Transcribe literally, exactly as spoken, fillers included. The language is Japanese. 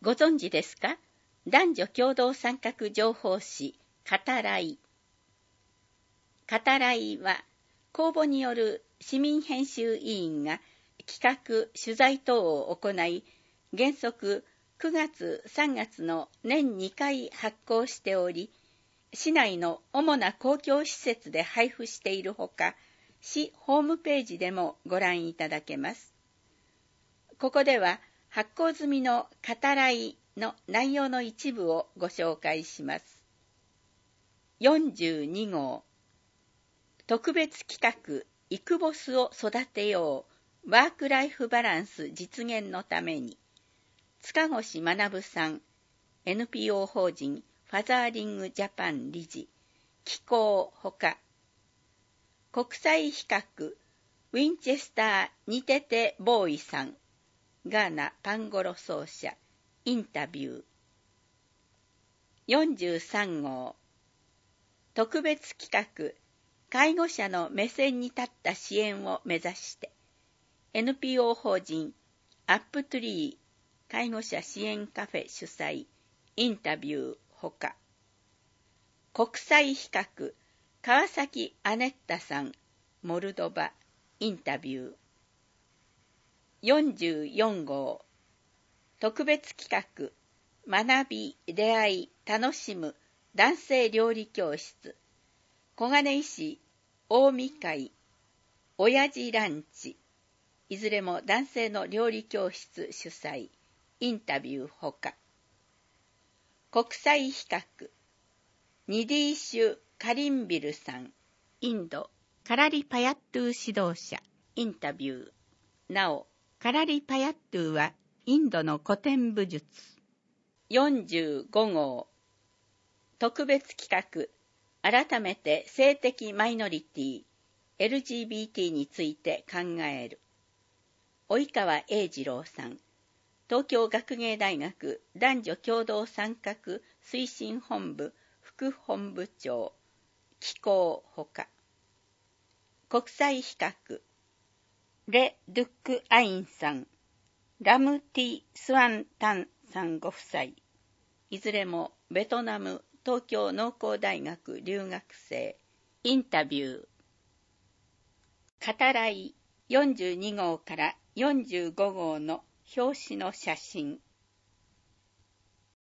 ご存知ですか？男女共同参画情報誌、カタライ。カタライは、公募による市民編集委員が企画・取材等を行い、原則くがつ、さんがつの年にかい発行しており、市内の主な公共施設で配布しているほか、市ホームページでもご覧いただけます。ここでは発行済みのカタライの内容の一部をご紹介します。よんじゅうにごう、特別企画、イクボスを育てよう、ワークライフバランス実現のために、塚越学さん、エヌピーオー 法人ファザーリングジャパン理事、機構ほか、国際比較、ウィンチェスター・ニテテ・ボーイさん、ガーナ・パンゴロ奏者、インタビュー。よんじゅうさんごう、特別企画、介護者の目線に立った支援を目指して、エヌピーオー 法人アップトゥリー介護者支援カフェ主催、インタビューほか、国際比較、川崎アネッタさん、モルドバ、インタビュー。よんじゅうよんごう、特別企画、学び、出会い、楽しむ男性料理教室、小金井市近江会、親父ランチ、いずれも男性の料理教室主催、インタビューほか、国際比較、ニディーシュ・カリンビルさん、インド、カラリパヤットゥ指導者、インタビュー。なお、カラリパヤットゥはインドの古典武術。よんじゅうごごう、特別企画、改めて性的マイノリティ、エルジービーティー について考える。及川英二郎さん、東京学芸大学男女共同参画推進本部副本部長、機構ほか、国際比較、レ・ドゥック・アインさん、ラムティ・スワンタンさんご夫妻、いずれもベトナム東京農工大学留学生、インタビュー。カタライよんじゅうにごうからよんじゅうごごうの表紙の写真。